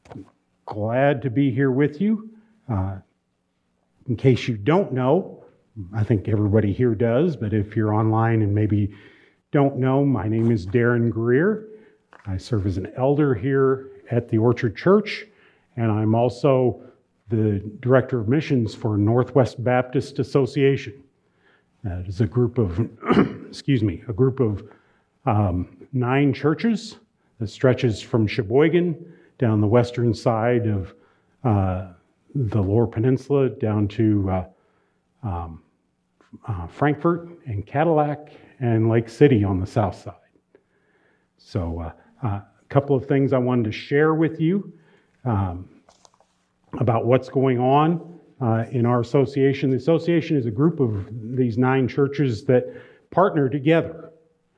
Glad to be here with you. In case you don't know, I think everybody here does, but if you're online and maybe don't know, my name is Darren Greer. I serve as an elder here at the Orchard Church, and I'm also the Director of Missions for Northwest Baptist Association. That is a group of, a group of 9 churches that stretches from Sheboygan down the western side of the Lower Peninsula down to Frankfort and Cadillac and Lake City on the south side. So a couple of things I wanted to share with you about what's going on in our association. The association is a group of these 9 churches that partner together.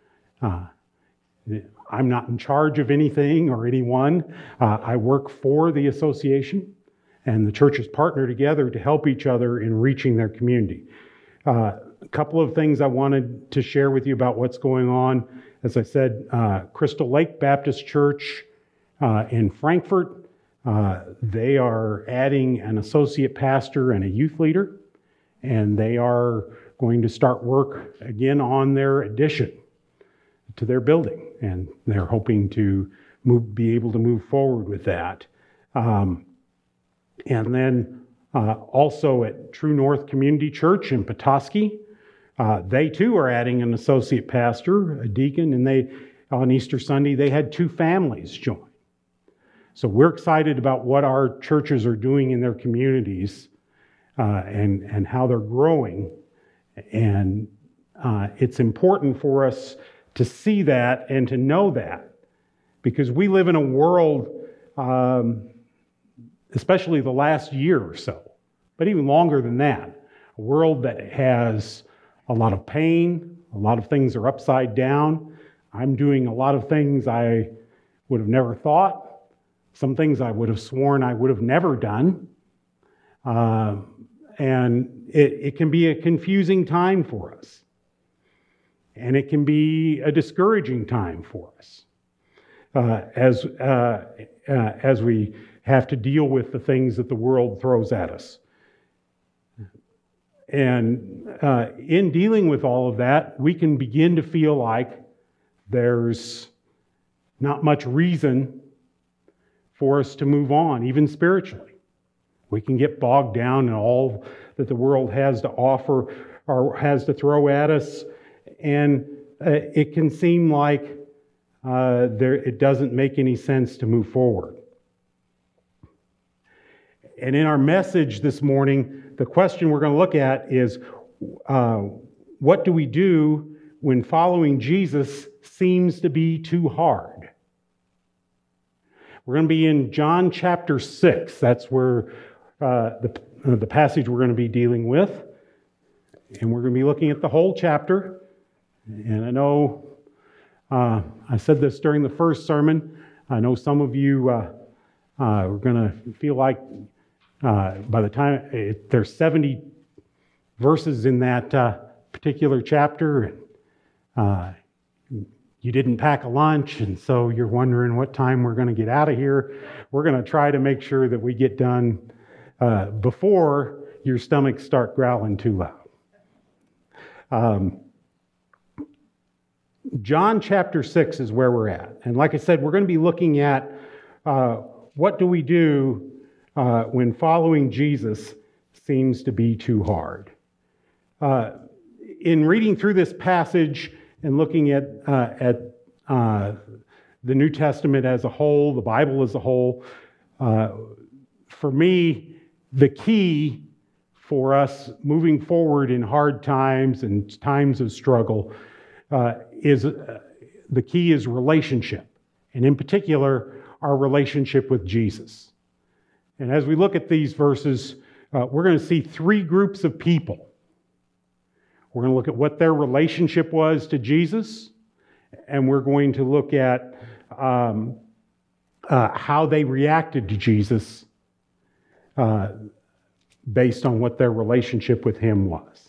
I'm not in charge of anything or anyone. I work for the association, and the churches partner together to help each other in reaching their community. A couple of things I wanted to share with you about what's going on. As I said, Crystal Lake Baptist Church in Frankfort, they are adding an associate pastor and a youth leader, and they are going to start work again on their addition to their building, and they're hoping to be able to move forward with that. And then also at True North Community Church in Petoskey, they too are adding an associate pastor, a deacon, and on Easter Sunday they had 2 families join. So we're excited about what our churches are doing in their communities and how they're growing, and it's important for us to see that and to know that, because we live in a world, especially the last year or so, but even longer than that, a world that has a lot of pain, a lot of things are upside down. I'm doing a lot of things I would have never thought, some things I would have sworn I would have never done, and it can be a confusing time for us. And it can be a discouraging time for us as we have to deal with the things that the world throws at us. And in dealing with all of that, we can begin to feel like there's not much reason for us to move on, even spiritually. We can get bogged down in all that the world has to offer or has to throw at us. And it can seem like it doesn't make any sense to move forward. And in our message this morning, the question we're going to look at is, what do we do when following Jesus seems to be too hard? We're going to be in John chapter 6. That's where the passage we're going to be dealing with. And we're going to be looking at the whole chapter. And I know I said this during the first sermon. I know some of you are going to feel like by the time there's 70 verses in that particular chapter, and you didn't pack a lunch, and so you're wondering what time we're going to get out of here. We're going to try to make sure that we get done before your stomachs start growling too loud. John chapter 6 is where we're at. And like I said, we're going to be looking at what do we do when following Jesus seems to be too hard. In reading through this passage and looking at the New Testament as a whole, the Bible as a whole, for me, the key for us moving forward in hard times and times of struggle is the key is relationship, and in particular, our relationship with Jesus. And as we look at these verses, we're going to see 3 groups of people. We're going to look at what their relationship was to Jesus, and we're going to look at how they reacted to Jesus based on what their relationship with him was.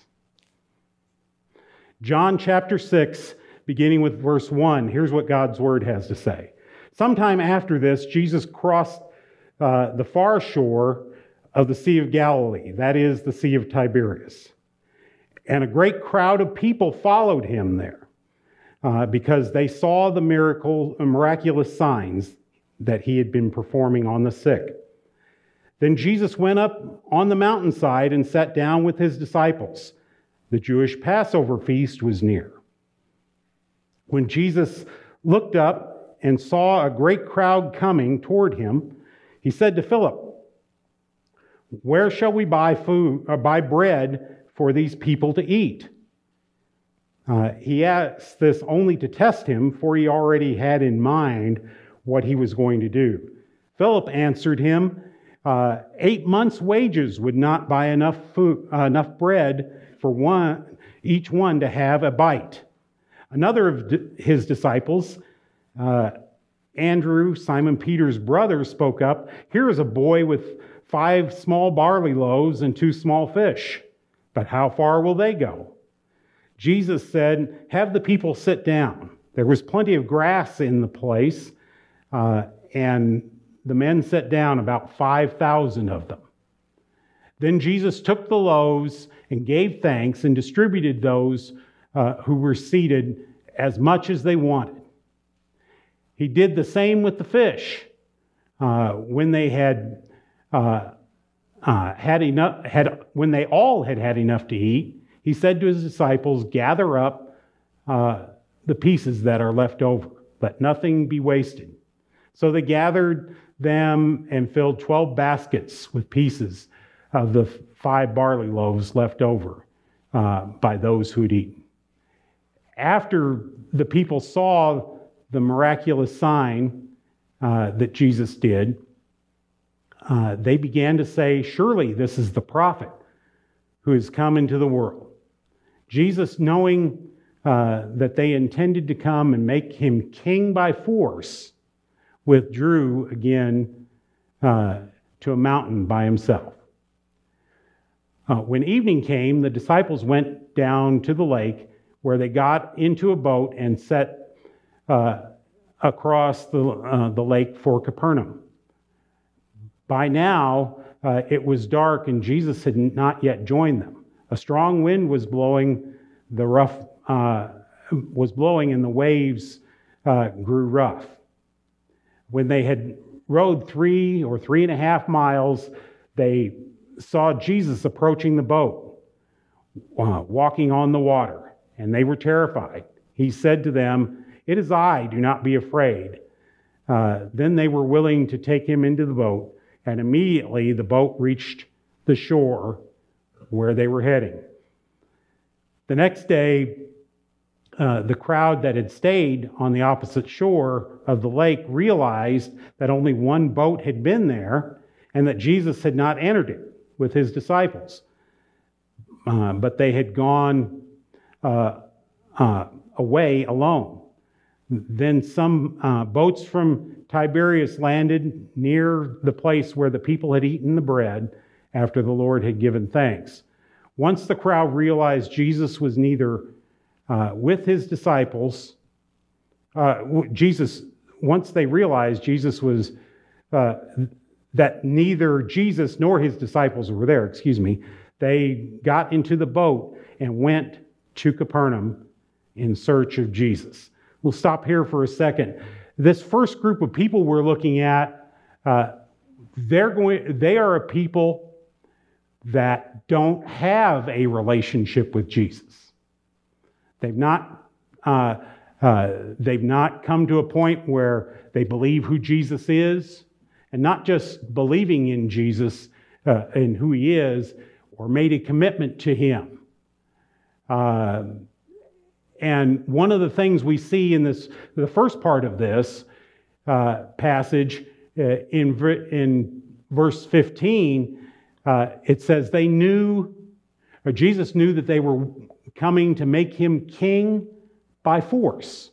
John chapter 6, beginning with verse 1, here's what God's word has to say. Sometime after this, Jesus crossed the far shore of the Sea of Galilee, that is the Sea of Tiberias. And a great crowd of people followed him there because they saw the miraculous signs that he had been performing on the sick. Then Jesus went up on the mountainside and sat down with his disciples. The Jewish Passover feast was near. When Jesus looked up and saw a great crowd coming toward him, he said to Philip, "Where shall we buy bread for these people to eat?" He asked this only to test him, for he already had in mind what he was going to do. Philip answered him, 8 months' wages would not buy enough bread for each one to have a bite. Another of his disciples, Andrew, Simon Peter's brother, spoke up, "Here is a boy with 5 small barley loaves and 2 small fish. But how far will they go?" Jesus said, "Have the people sit down." There was plenty of grass in the place, and the men sat down, about 5,000 of them. Then Jesus took the loaves and gave thanks and distributed those who were seated as much as they wanted. He did the same with the fish. When they all had had enough to eat, he said to his disciples, "Gather up the pieces that are left over. Let nothing be wasted." So they gathered them and filled 12 baskets with pieces of the 5 barley loaves left over by those who had eaten. After the people saw the miraculous sign that Jesus did, they began to say, "Surely this is the prophet who has come into the world." Jesus, knowing that they intended to come and make him king by force, withdrew again to a mountain by himself. When evening came, the disciples went down to the lake, where they got into a boat and set across the lake for Capernaum. By now, it was dark, and Jesus had not yet joined them. A strong wind was blowing, and the waves grew rough. When they had rowed 3 or 3.5 miles, they saw Jesus approaching the boat, walking on the water, and they were terrified. He said to them, "It is I, do not be afraid." Then they were willing to take him into the boat, and immediately the boat reached the shore where they were heading. The next day, the crowd that had stayed on the opposite shore of the lake realized that only one boat had been there and that Jesus had not entered it with his disciples, but they had gone away alone. Then some boats from Tiberias landed near the place where the people had eaten the bread after the Lord had given thanks. Once the crowd realized Jesus was neither with his disciples, once they realized Jesus was, that neither Jesus nor his disciples were there, they got into the boat and went to Capernaum in search of Jesus. We'll stop here for a second. This first group of people we're looking at, they are a people that don't have a relationship with Jesus. They've not come to a point where they believe who Jesus is, and not just believing in Jesus and who he is, or made a commitment to him. And one of the things we see in the first part of this passage, in verse 15, it says Jesus knew that they were coming to make him king by force.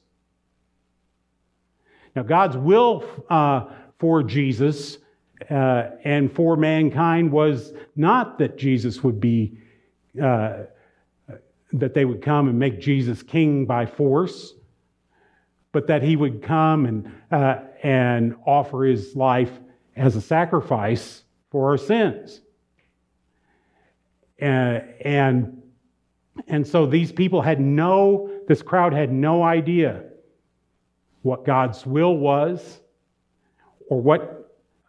Now, God's will for Jesus and for mankind was not that Jesus would be that they would come and make Jesus king by force, but that he would come and offer his life as a sacrifice for our sins. And so these people this crowd had no idea what God's will was, or what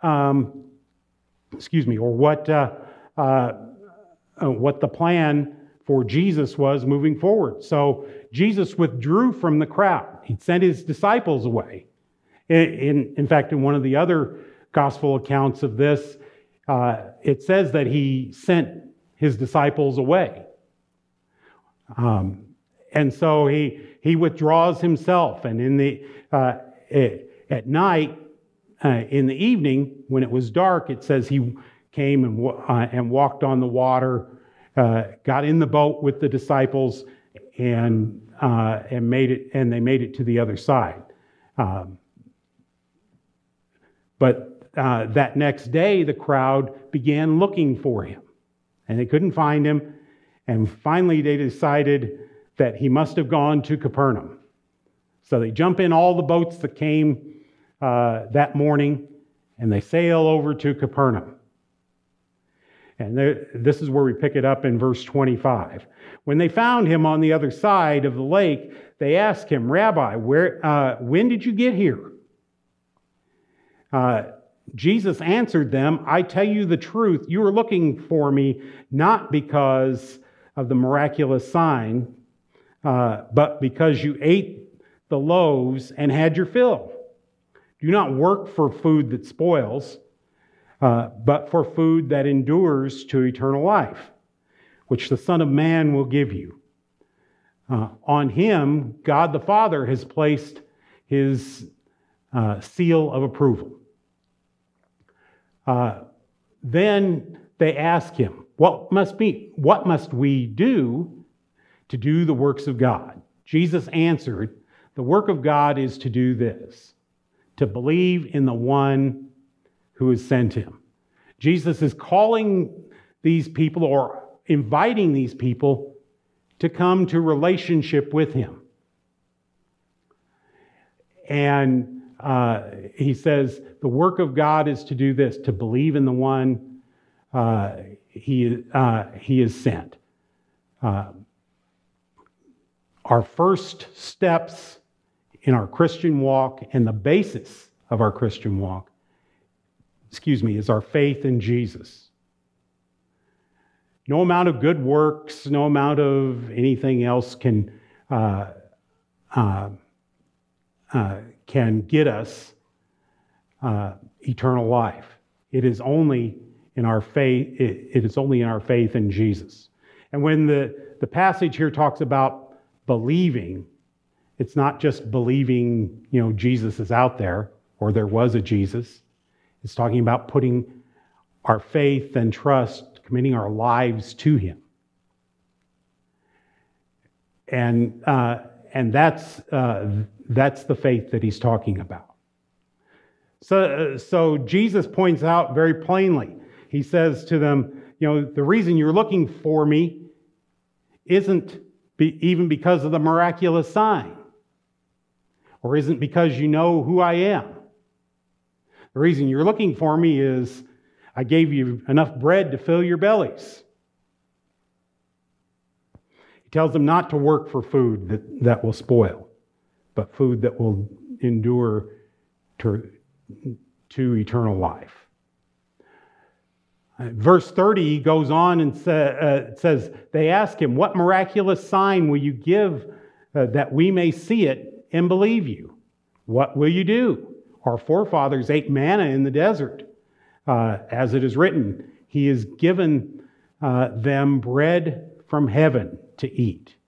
the plan for Jesus was moving forward. So Jesus withdrew from the crowd. He sent his disciples away. In fact, in one of the other gospel accounts of this, it says that he sent his disciples away. And so he withdraws himself. And at night, in the evening, when it was dark, it says he came and walked on the water, got in the boat with the disciples, and they made it to the other side. But that next day, the crowd began looking for him, and they couldn't find him. And finally, they decided that he must have gone to Capernaum. So they jump in all the boats that came that morning, and they sail over to Capernaum. And this is where we pick it up in verse 25. When they found him on the other side of the lake, they asked him, "Rabbi, when did you get here?" Jesus answered them, "I tell you the truth, you are looking for me not because of the miraculous sign, but because you ate the loaves and had your fill. Do not work for food that spoils, but for food that endures to eternal life, which the Son of Man will give you. On him, God the Father has placed his seal of approval." Then they ask him, what must we do to do the works of God? Jesus answered, "The work of God is to do this, to believe in the one who has sent him." Jesus is calling these people, or inviting these people, to come to relationship with him. And he says, the work of God is to do this, to believe in the one he has sent. Our first steps in our Christian walk, and the basis of our Christian walk, is our faith in Jesus. No amount of good works, no amount of anything else can get us eternal life. It is only in our faith. It is only in our faith in Jesus. And when the passage here talks about believing, it's not just believing, Jesus is out there, or there was a Jesus. It's talking about putting our faith and trust, committing our lives to him. And that's the faith that he's talking about. So Jesus points out very plainly. He says to them, the reason you're looking for me isn't even because of the miraculous sign, or isn't because you know who I am. The reason you're looking for me is I gave you enough bread to fill your bellies. He tells them not to work for food that will spoil, but food that will endure to eternal life. Verse 30 goes on and says, they ask him, "What miraculous sign will you give that we may see it and believe you? What will you do? Our forefathers ate manna in the desert. As it is written, he has given them bread from heaven to eat."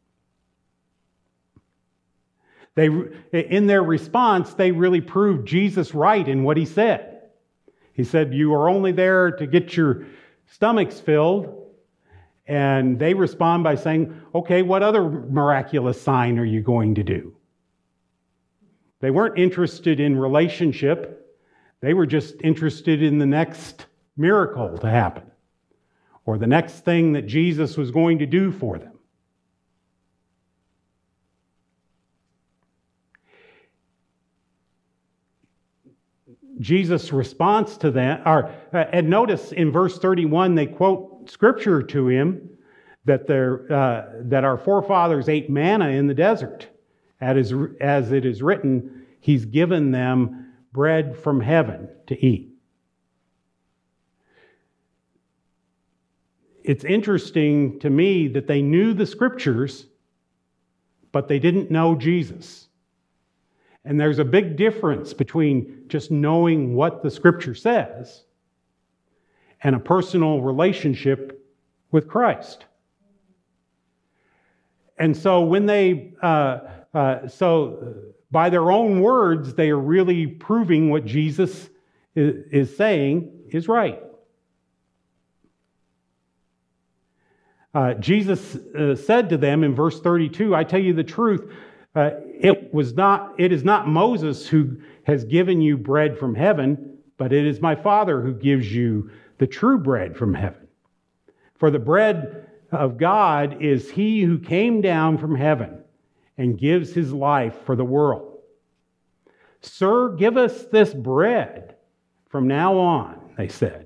In their response, they really proved Jesus right in what he said. He said, "You are only there to get your stomachs filled." And they respond by saying, "Okay, what other miraculous sign are you going to do?" They weren't interested in relationship. They were just interested in the next miracle to happen, or the next thing that Jesus was going to do for them. Jesus' response to that, and notice in verse 31, they quote scripture to him that our forefathers ate manna in the desert, as it is written, he's given them bread from heaven to eat. It's interesting to me that they knew the scriptures, but they didn't know Jesus. And there's a big difference between just knowing what the scripture says and a personal relationship with Christ. And so when they, by their own words, they are really proving what Jesus is saying is right. Jesus said to them in verse 32, I tell you the truth, it is not Moses who has given you bread from heaven, but it is my Father who gives you the true bread from heaven. For the bread of God is he who came down from heaven and gives his life for the world. Sir, give us this bread from now on, they said.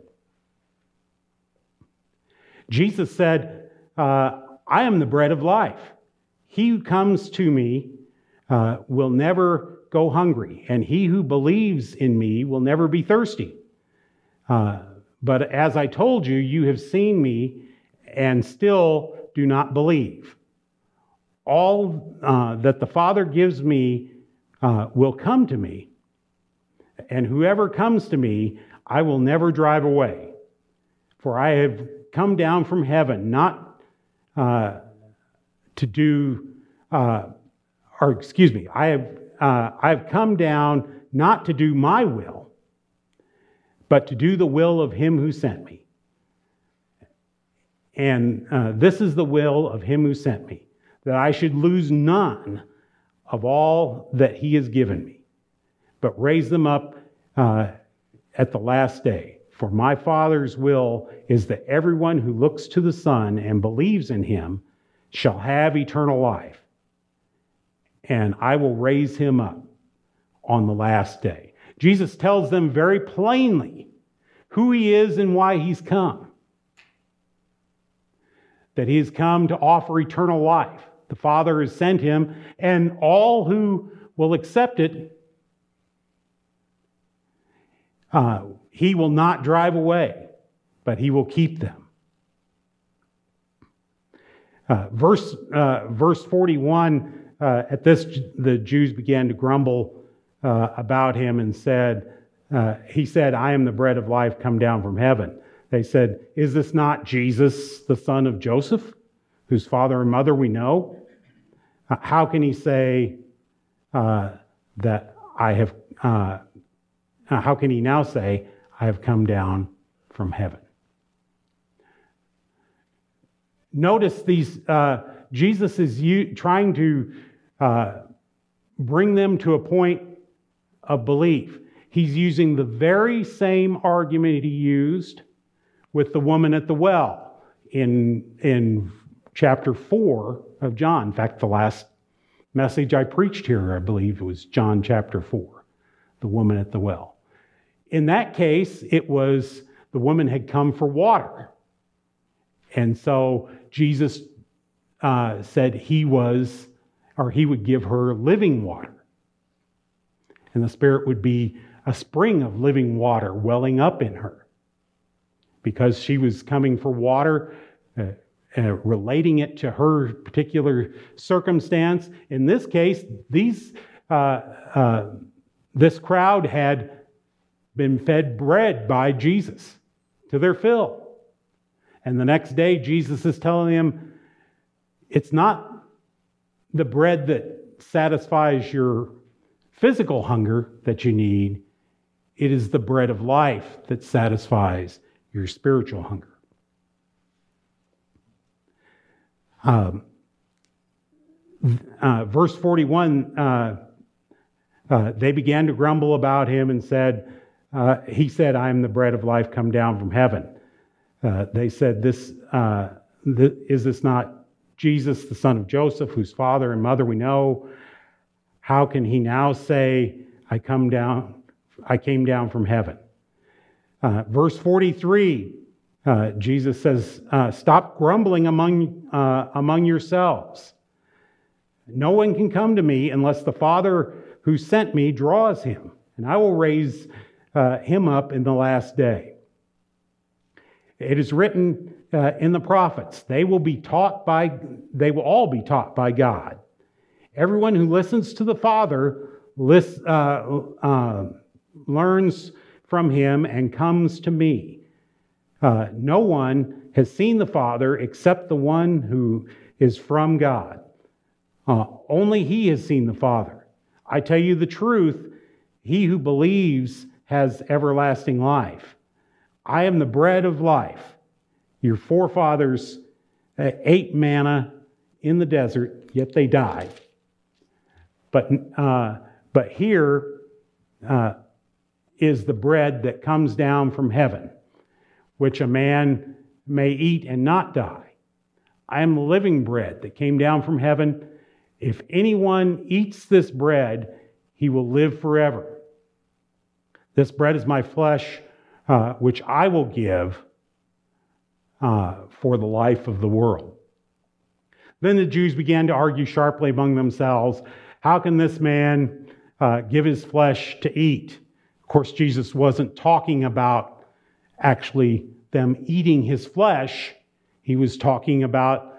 Jesus said, I am the bread of life. He who comes to me will never go hungry, and he who believes in me will never be thirsty. But as I told you, you have seen me and still do not believe. All that the Father gives me will come to me, and whoever comes to me, I will never drive away. For I have come down from heaven, not I have come down not to do my will, but to do the will of him who sent me. And this is the will of him who sent me, that I should lose none of all that he has given me, but raise them up at the last day. For my Father's will is that everyone who looks to the Son and believes in him shall have eternal life, and I will raise him up on the last day. Jesus tells them very plainly who he is and why he's come. That he has come to offer eternal life. The Father has sent him, and all who will accept it, he will not drive away, but he will keep them. Verse 41, at this the Jews began to grumble about him and said, he said, I am the bread of life come down from heaven. They said, is this not Jesus, the son of Joseph, whose father and mother we know? How can he say that I have, how can he now say, I have come down from heaven? Notice these, Jesus is trying to bring them to a point of belief. He's using the very same argument he used with the woman at the well in chapter 4 of John. In fact, the last message I preached here, I believe it was John chapter 4, the woman at the well. In that case, it was the woman had come for water. And so Jesus said he would give her living water. And the Spirit would be a spring of living water welling up in her. Because she was coming for water, relating it to her particular circumstance. In this case, this crowd had been fed bread by Jesus to their fill. And the next day, Jesus is telling them, it's not the bread that satisfies your physical hunger that you need. It is the bread of life that satisfies your spiritual hunger. Verse 41, they began to grumble about him and said, he said, I am the bread of life come down from heaven. They said, is this not Jesus, the son of Joseph, whose father and mother we know? How can he now say, I come down I came down from heaven. Verse 43, Jesus says, stop grumbling among yourselves. No one can come to me unless the Father who sent me draws him, and I will raise him up in the last day. It is written in the prophets, they will all be taught by God. Everyone who listens to the Father learns from him and comes to me. No one has seen the Father except the one who is from God. Only he has seen the Father. I tell you the truth, he who believes has everlasting life. I am the bread of life. Your forefathers ate manna in the desert, yet they died. But here is the bread that comes down from heaven, which a man may eat and not die. I am the living bread that came down from heaven. If anyone eats this bread, he will live forever. This bread is my flesh, which I will give for the life of the world. Then the Jews began to argue sharply among themselves, how can this man give his flesh to eat? Of course, Jesus wasn't talking about actually them eating his flesh. He was talking about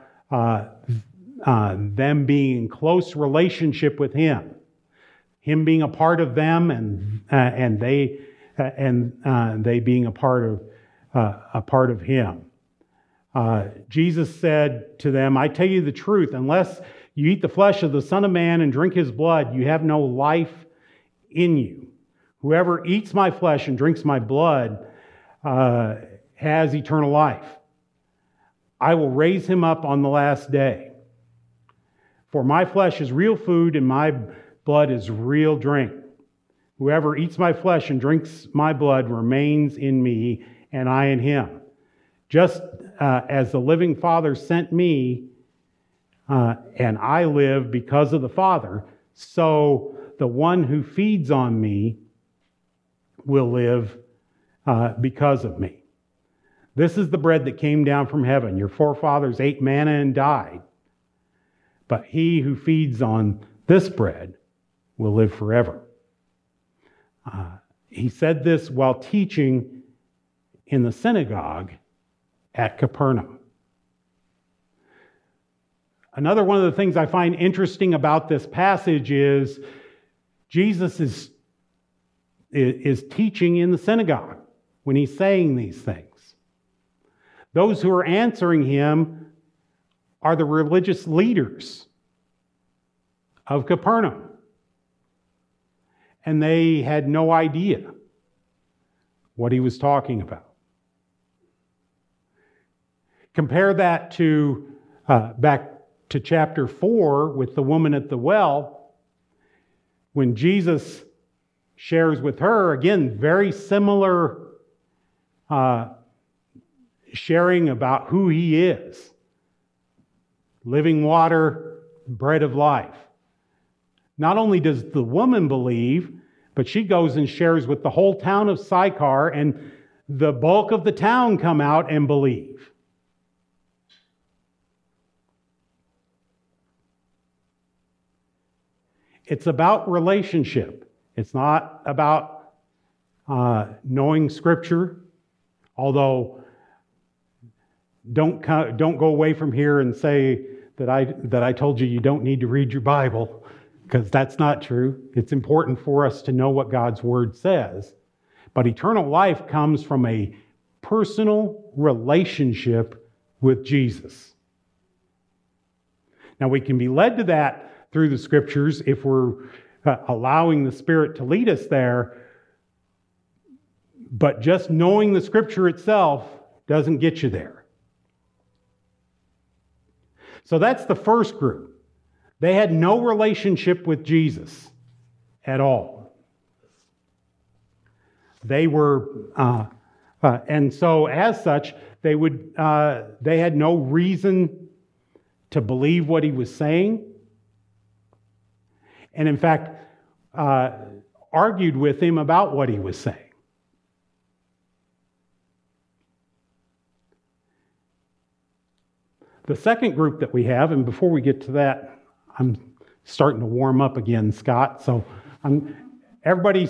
them being in close relationship with him being a part of them, and they being a part of him. Jesus said to them, I tell you the truth, unless you eat the flesh of the Son of Man and drink his blood, you have no life in you. Whoever eats my flesh and drinks my blood has eternal life. I will raise him up on the last day. For my flesh is real food and my blood is real drink. Whoever eats my flesh and drinks my blood remains in me and I in him. Just as the living Father sent me, and I live because of the Father, so the one who feeds on me will live because of me. This is the bread that came down from heaven. Your forefathers ate manna and died. But he who feeds on this bread will live forever. He said this while teaching in the synagogue at Capernaum. Another one of the things I find interesting about this passage is Jesus is teaching in the synagogue when he's saying these things. Those who are answering him are the religious leaders of Capernaum. And they had no idea what he was talking about. Compare that to back to chapter 4 with the woman at the well. When Jesus shares with her, again, very similar sharing about who he is. Living water, bread of life. Not only does the woman believe, but she goes and shares with the whole town of Sychar, and the bulk of the town come out and believe. It's about relationship. It's not about knowing Scripture, although don't go away from here and say that I told you don't need to read your Bible, because that's not true. It's important for us to know what God's Word says. But eternal life comes from a personal relationship with Jesus. Now, we can be led to that through the Scriptures if we're allowing the Spirit to lead us there. But just knowing the Scripture itself doesn't get you there. So that's the first group. They had no relationship with Jesus at all. They were, and so as such, they had no reason to believe what he was saying. And in fact, argued with him about what he was saying. The second group that we have, and before we get to that, I'm starting to warm up again, Scott. So everybody,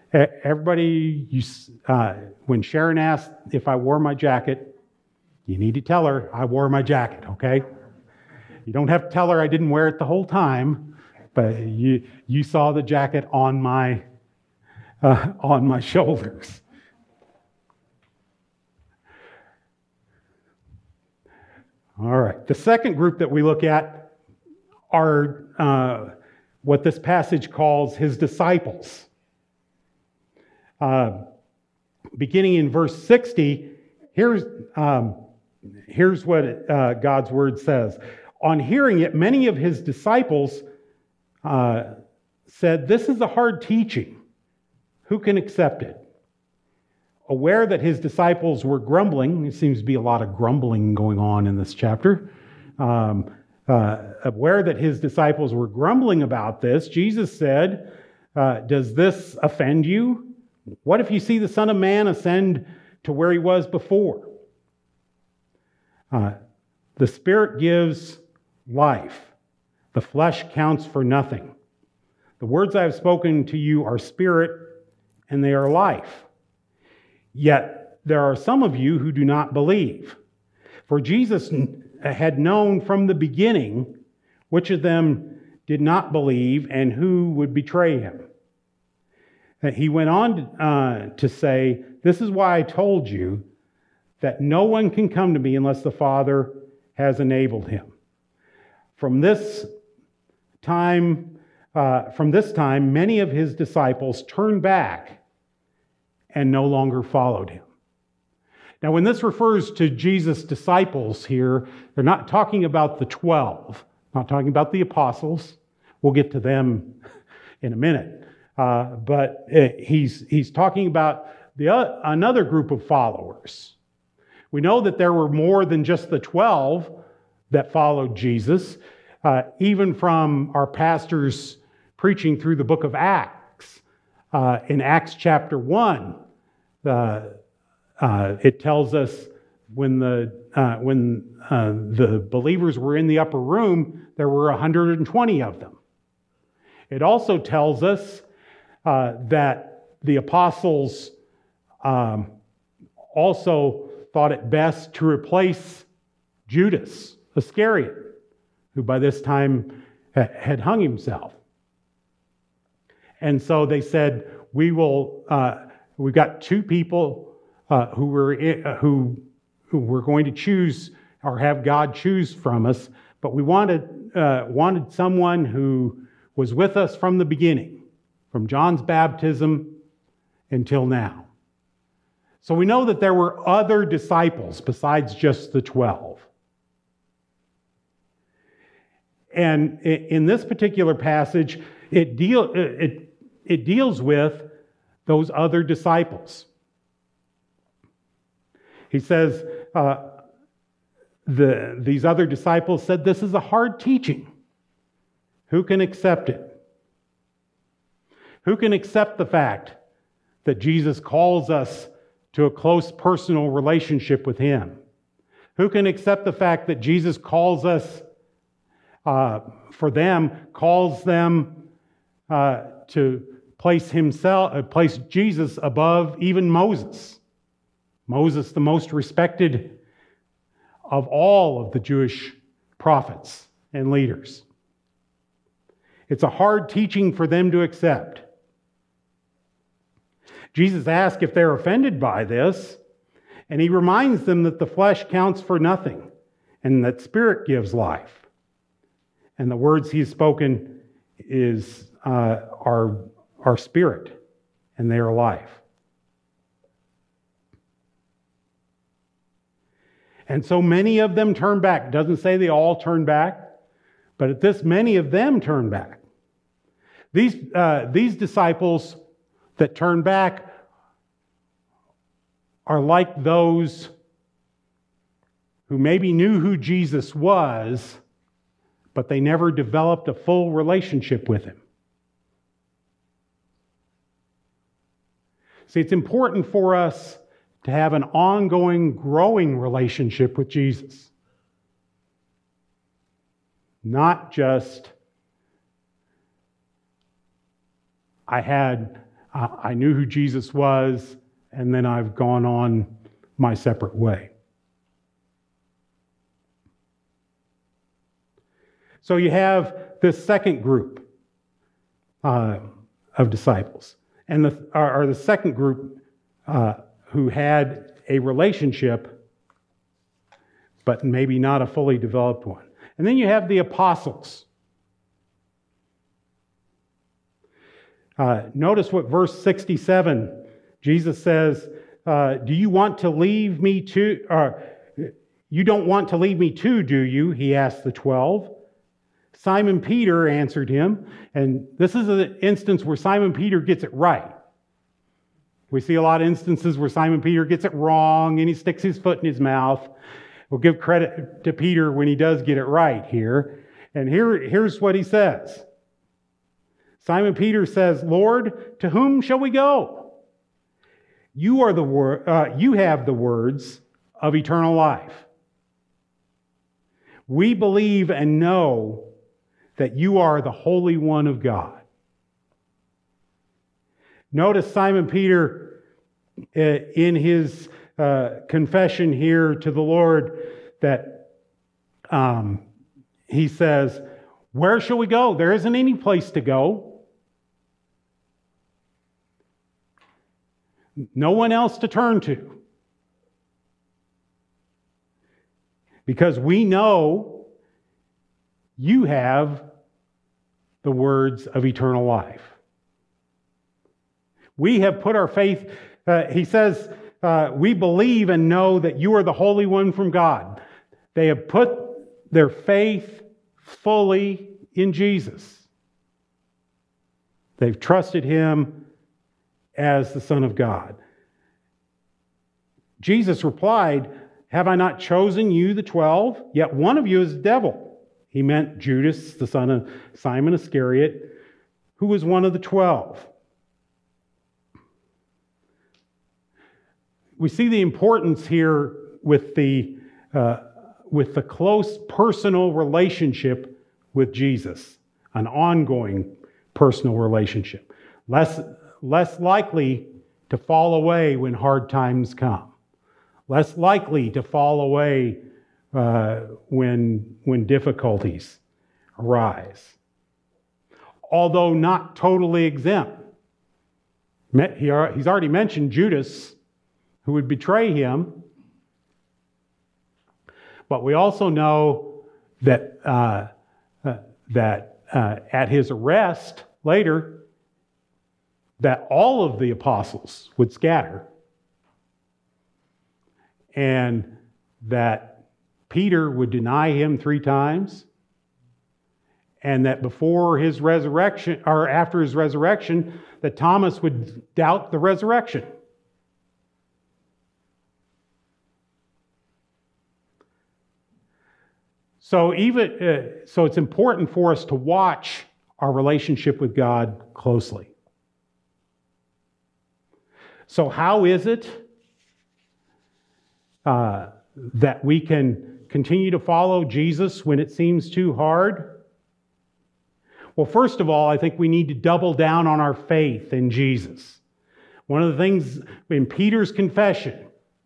when Sharon asked if I wore my jacket, you need to tell her I wore my jacket, okay? You don't have to tell her I didn't wear it the whole time, but you saw the jacket on my shoulders. All right. The second group that we look at are what this passage calls his disciples. Beginning in verse 60, here's what God's word says. On hearing it, many of his disciples said, "This is a hard teaching. Who can accept it?" Aware that his disciples were grumbling, there seems to be a lot of grumbling going on in this chapter. Aware that his disciples were grumbling about this, Jesus said, "Does this offend you? What if you see the Son of Man ascend to where he was before?" The Spirit gives life. The flesh counts for nothing. The words I have spoken to you are spirit, and they are life. Yet there are some of you who do not believe. For Jesus had known from the beginning which of them did not believe and who would betray him. He went on to say, "This is why I told you that no one can come to me unless the Father has enabled him." From this time, many of his disciples turned back and no longer followed him. Now, when this refers to Jesus' disciples here, they're not talking about the 12, not talking about the apostles. We'll get to them in a minute. But he's talking about another group of followers. We know that there were more than just the 12 that followed Jesus, even from our pastors preaching through the book of Acts. In Acts chapter 1, it tells us when the believers were in the upper room, there were 120 of them. It also tells us that the apostles also thought it best to replace Judas Iscariot, who by this time had hung himself. And so they said, we've got two people who we're going to choose or have God choose from us, but we wanted someone who was with us from the beginning, from John's baptism until now. So we know that there were other disciples besides just the 12. And in this particular passage, it deals with those other disciples. He says, these other disciples said, "This is a hard teaching. Who can accept it?" Who can accept the fact that Jesus calls us to a close personal relationship with him? Who can accept the fact that Jesus calls us, calls them to place Jesus above even Moses? Moses, the most respected of all of the Jewish prophets and leaders. It's a hard teaching for them to accept. Jesus asks if they're offended by this, and he reminds them that the flesh counts for nothing and that spirit gives life. And the words he's spoken are spirit, and they are life. And so many of them turn back. It doesn't say they all turn back, but at this, many of them turn back. These disciples that turn back are like those who maybe knew who Jesus was, but they never developed a full relationship with him. See, it's important for us to have an ongoing, growing relationship with Jesus. Not just, I knew who Jesus was, and then I've gone on my separate way. So you have this second group of disciples, and the second group who had a relationship, but maybe not a fully developed one. And then you have the apostles. Notice what verse 67, Jesus says, do you want to leave me too? You don't want to leave me too, do you? He asked the 12. Simon Peter answered him, and this is an instance where Simon Peter gets it right. We see a lot of instances where Simon Peter gets it wrong and he sticks his foot in his mouth. We'll give credit to Peter when he does get it right here. And here's what he says. Simon Peter says, Lord, to whom shall we go? You have the words of eternal life. We believe and know that you are the Holy One of God. Notice Simon Peter in his confession here to the Lord that he says, where shall we go? There isn't any place to go. No one else to turn to. Because we know you have the words of eternal life. We have put our faith, he says, we believe and know that you are the Holy One from God. They have put their faith fully in Jesus. They've trusted him as the Son of God. Jesus replied, have I not chosen you, the 12? Yet one of you is the devil. He meant Judas, the son of Simon Iscariot, who was one of the 12. We see the importance here with the close personal relationship with Jesus, an ongoing personal relationship. Less likely to fall away when hard times come. Less likely to fall away when difficulties arise. Although not totally exempt. He's already mentioned Judas, who would betray him. But we also know that at his arrest later, that all of the apostles would scatter, and that Peter would deny him 3 times, and that before his resurrection, or after his resurrection, that Thomas would doubt the resurrection. So it's important for us to watch our relationship with God closely. So how is it that we can continue to follow Jesus when it seems too hard? Well, first of all, I think we need to double down on our faith in Jesus. One of the things in Peter's confession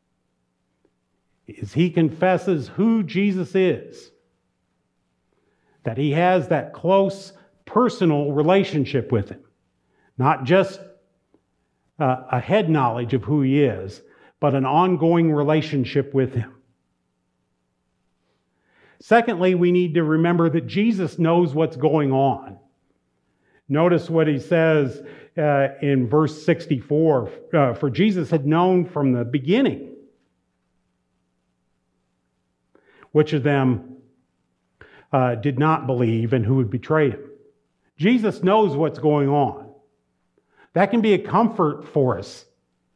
is he confesses who Jesus is. That he has that close personal relationship with him. Not just a head knowledge of who he is, but an ongoing relationship with him. Secondly, we need to remember that Jesus knows what's going on. Notice what he says in verse 64. For Jesus had known from the beginning which of them did not believe and who would betray him. Jesus knows what's going on. That can be a comfort for us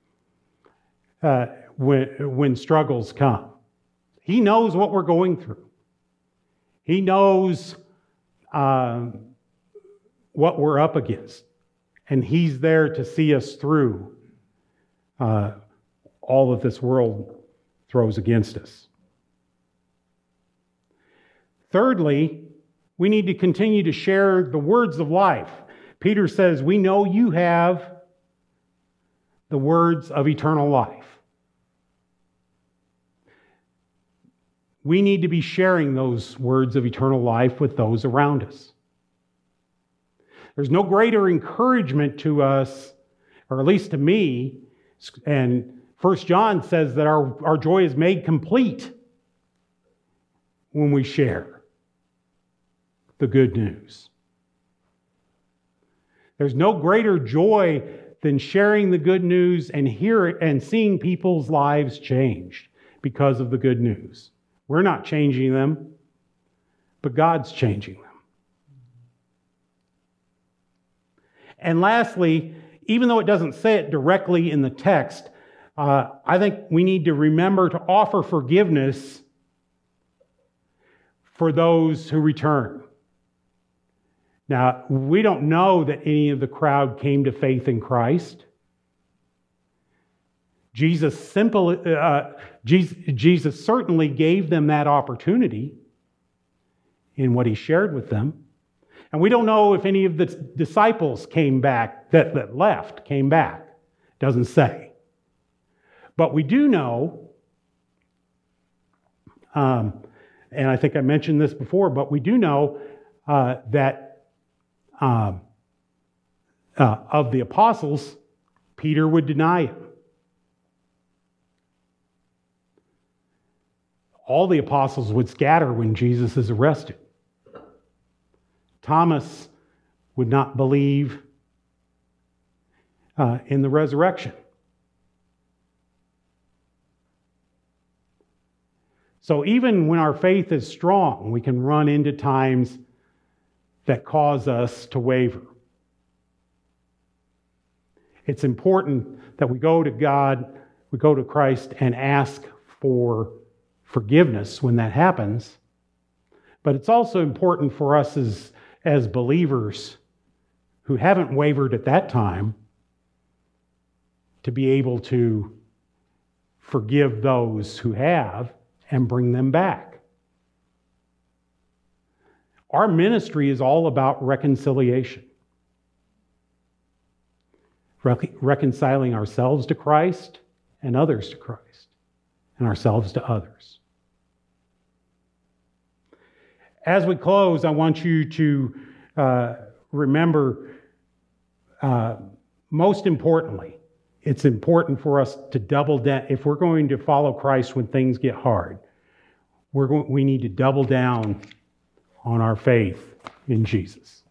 when struggles come. He knows what we're going through. He knows what we're up against. And he's there to see us through all that this world throws against us. Thirdly, we need to continue to share the words of life. Peter says, we know you have the words of eternal life. We need to be sharing those words of eternal life with those around us. There's no greater encouragement to us, or at least to me, and 1 John says that our joy is made complete when we share the good news. There's no greater joy than sharing the good news and seeing people's lives changed because of the good news. We're not changing them, but God's changing them. And lastly, even though it doesn't say it directly in the text, I think we need to remember to offer forgiveness for those who return. Now, we don't know that any of the crowd came to faith in Christ. Jesus certainly gave them that opportunity in what he shared with them. And we don't know if any of the disciples came back, that left, came back. Doesn't say. But we do know, and I think I mentioned this before, but we do know that of the apostles, Peter would deny him. All the apostles would scatter when Jesus is arrested. Thomas would not believe in the resurrection. So even when our faith is strong, we can run into times that cause us to waver. It's important that we go to God, we go to Christ and ask for forgiveness when that happens. But it's also important for us as believers who haven't wavered at that time to be able to forgive those who have and bring them back. Our ministry is all about reconciliation. Reconciling ourselves to Christ and others to Christ, and ourselves to others. As we close, I want you to remember, most importantly, it's important for us to double down. If we're going to follow Christ when things get hard, we need to double down on our faith in Jesus.